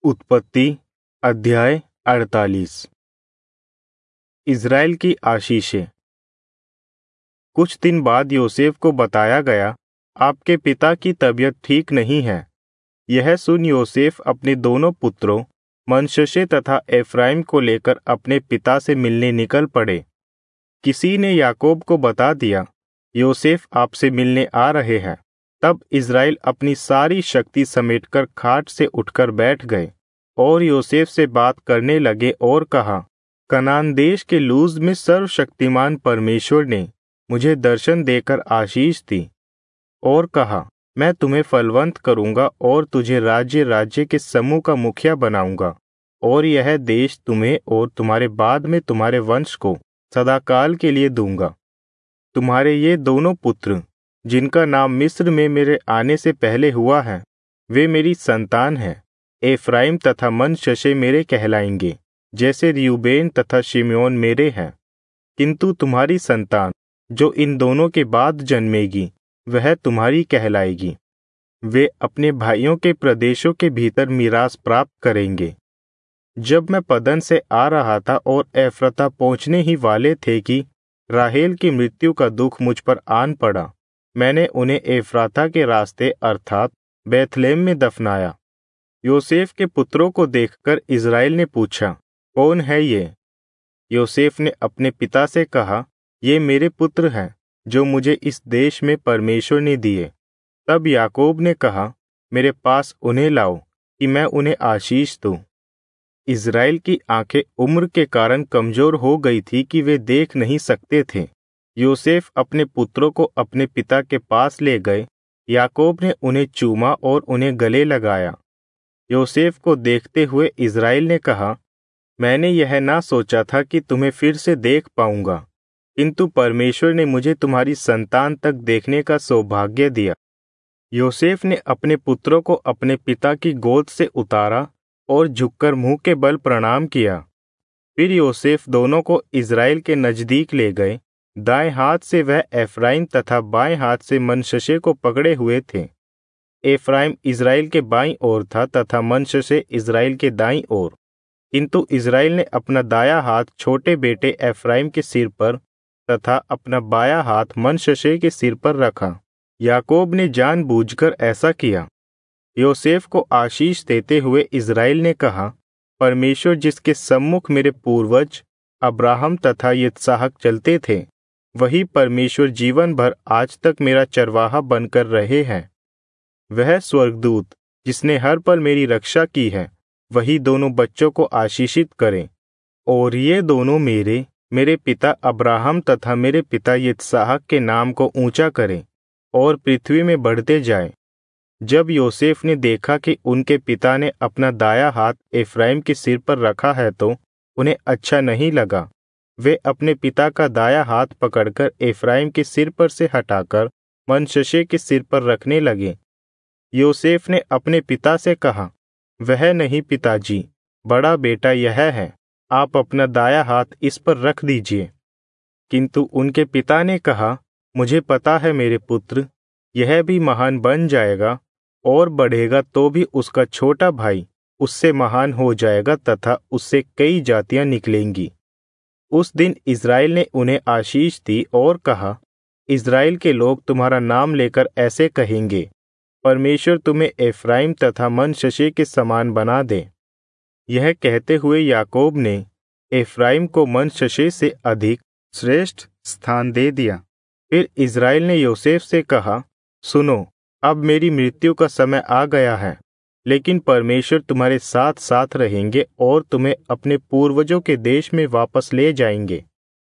उत्पत्ति अध्याय 48। इज़राइल की आशीषें। कुछ दिन बाद योसेफ को बताया गया, आपके पिता की तबीयत ठीक नहीं है। यह सुन योसेफ अपने दोनों पुत्रों मनश्शे तथा एफ्राइम को लेकर अपने पिता से मिलने निकल पड़े। किसी ने याकूब को बता दिया, योसेफ आपसे मिलने आ रहे हैं। तब इज़राइल अपनी सारी शक्ति समेटकर खाट से उठकर बैठ गए और योसेफ से बात करने लगे और कहा, कनान देश के लूज में सर्वशक्तिमान परमेश्वर ने मुझे दर्शन देकर आशीष दी और कहा, मैं तुम्हें फलवंत करूंगा और तुझे राज्य राज्य के समूह का मुखिया बनाऊंगा और यह देश तुम्हें और तुम्हारे बाद में तुम्हारे वंश को सदाकाल के लिए दूंगा। तुम्हारे ये दोनों पुत्र जिनका नाम मिस्र में मेरे आने से पहले हुआ है, वे मेरी संतान हैं। एफ्राइम तथा मनश्शे मेरे कहलाएंगे, जैसे रूबेन तथा शिमयोन मेरे हैं। किंतु तुम्हारी संतान जो इन दोनों के बाद जन्मेगी, वह तुम्हारी कहलाएगी। वे अपने भाइयों के प्रदेशों के भीतर मीरास प्राप्त करेंगे। जब मैं पद्दन से आ रहा था और एफ्राता पहुंचने ही वाले थे कि राहेल की मृत्यु का दुख मुझ पर आन पड़ा, मैंने उन्हें एफ्राता के रास्ते अर्थात बैतलहम में दफनाया। योसेफ के पुत्रों को देखकर इज़राइल ने पूछा, कौन है ये? योसेफ ने अपने पिता से कहा, ये मेरे पुत्र हैं जो मुझे इस देश में परमेश्वर ने दिए। तब याकूब ने कहा, मेरे पास उन्हें लाओ कि मैं उन्हें आशीष दूं। इज़राइल की आंखें उम्र के कारण कमजोर हो गई थी कि वे देख नहीं सकते थे। योसेफ अपने पुत्रों को अपने पिता के पास ले गए। याकूब ने उन्हें चूमा और उन्हें गले लगाया। योसेफ को देखते हुए इज़राइल ने कहा, मैंने यह ना सोचा था कि तुम्हें फिर से देख पाऊंगा, किंतु परमेश्वर ने मुझे तुम्हारी संतान तक देखने का सौभाग्य दिया। योसेफ ने अपने पुत्रों को अपने पिता की गोद से उतारा और झुककर मुंह के बल प्रणाम किया। फिर योसेफ दोनों को इज़राइल के नजदीक ले गए। दाएं हाथ से वह एफ्राइम तथा बाएं हाथ से मनश्शे को पकड़े हुए थे। एफ्राइम इज़राइल के बाईं ओर था तथा मनश्शे इज़राइल के दाईं ओर। किंतु इज़राइल ने अपना दायां हाथ छोटे बेटे एफ्राइम के सिर पर तथा अपना बायां हाथ मनश्शे के सिर पर रखा। याकूब ने जानबूझकर ऐसा किया। योसेफ को आशीष देते हुए इज़राइल ने कहा, परमेश्वर जिसके सम्मुख मेरे पूर्वज अब्राहम तथा इसहाक चलते थे, वही परमेश्वर जीवन भर आज तक मेरा चरवाहा बनकर रहे हैं। वह स्वर्गदूत जिसने हर पल मेरी रक्षा की है, वही दोनों बच्चों को आशीषित करे और ये दोनों मेरे पिता अब्राहम तथा मेरे पिता इसहाक के नाम को ऊंचा करें और पृथ्वी में बढ़ते जाए। जब योसेफ ने देखा कि उनके पिता ने अपना दायां हाथ एफ्राइम के सिर पर रखा है तो उन्हें अच्छा नहीं लगा। वे अपने पिता का दायां हाथ पकड़कर एफ्राइम के सिर पर से हटाकर मनश्शे के सिर पर रखने लगे। योसेफ ने अपने पिता से कहा, वह नहीं पिताजी, बड़ा बेटा यह है, आप अपना दायां हाथ इस पर रख दीजिए। किंतु उनके पिता ने कहा, मुझे पता है मेरे पुत्र, यह भी महान बन जाएगा और बढ़ेगा तो भी उसका छोटा भाई उससे महान हो जाएगा तथा उससे कई जातियां निकलेंगी। उस दिन इज़राइल ने उन्हें आशीष दी और कहा, इज़राइल के लोग तुम्हारा नाम लेकर ऐसे कहेंगे, परमेश्वर तुम्हें एफ्राइम तथा मनश्शे के समान बना दे। यह कहते हुए याकूब ने एफ्राइम को मनश्शे से अधिक श्रेष्ठ स्थान दे दिया। फिर इज़राइल ने योसेफ से कहा, सुनो, अब मेरी मृत्यु का समय आ गया है, लेकिन परमेश्वर तुम्हारे साथ साथ रहेंगे और तुम्हें अपने पूर्वजों के देश में वापस ले जाएंगे।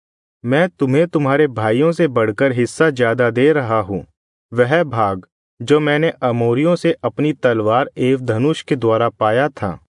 मैं तुम्हें तुम्हारे भाइयों से बढ़कर हिस्सा ज्यादा दे रहा हूँ। वह भाग जो मैंने अमोरियों से अपनी तलवार एवं धनुष के द्वारा पाया था,